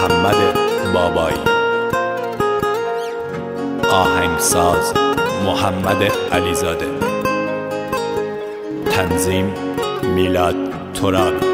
محمد بابایی. آهنگساز محمد علیزاده. تنظیم میلاد ترابی.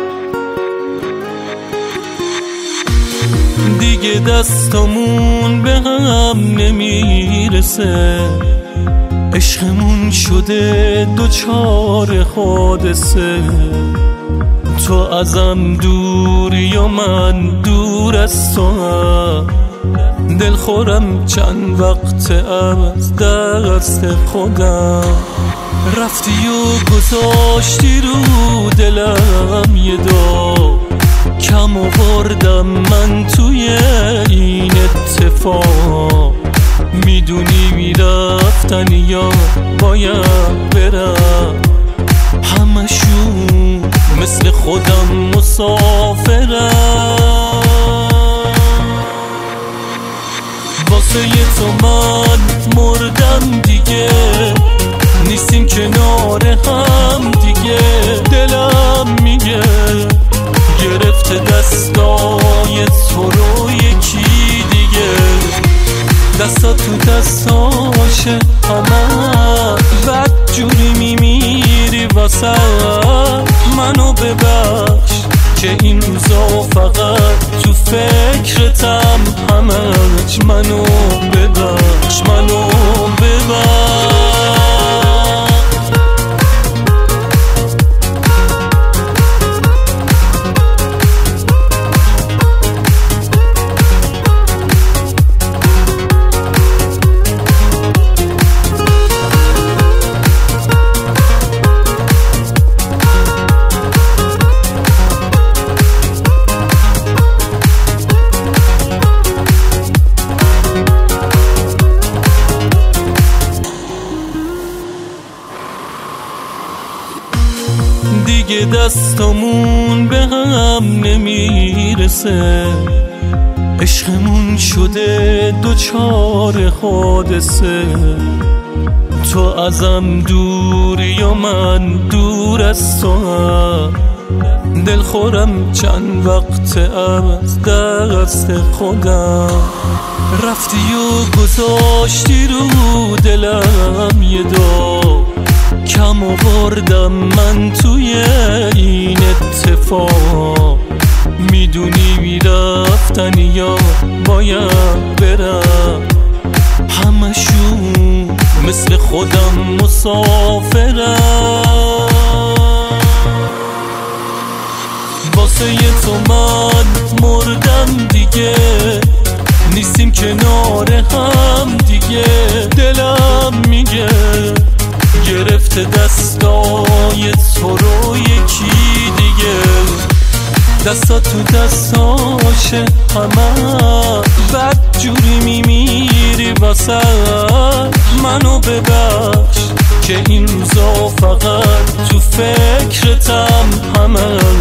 دیگه دستامون به هم نمیرسه، عشقمون شده دوچار حادثه. تو ازم دوری یا من دور از تو هم، دلخورم چند وقت از دست خودم. رفتی و گذاشتی رو دلم یه داغ، کم آوردم من توی این اتفاق. میدونی میرفتن یا باید برم، همشون مثل خودم مسافرم. واسه تو من مردم دیگه، نیستیم کنار هم دیگه. دلم میگه گرفته دستای تو رو یکی دیگه، دستا تو دستاشه همه بد جوری میمیری واسه. منو ببخش که این روزا فقط تو فکرتم، همش منو ببخش، منو ببخش. دیگه دستامون به هم نمیرسه، عشقمون شده دوچار حادثه. تو ازم دوری یا من دور از تو هم، دلخورم چند وقت از دست خودم. رفتی و گذاشتی رو دلم یه داغ، کم آوردم من توی این اتفاق. میدونی میرفتن یا باید برم، همشون مثل خودم مسافرم. واسه تو من مردم دیگه، نیستیم کنار هم دیگه. دلم میگه گرفته دستای تو رو یکی دیگه، دستا تو دستاشه همه بد جوری میمیری واسه. منو ببخش که این روزا فقط تو فکرتم، همه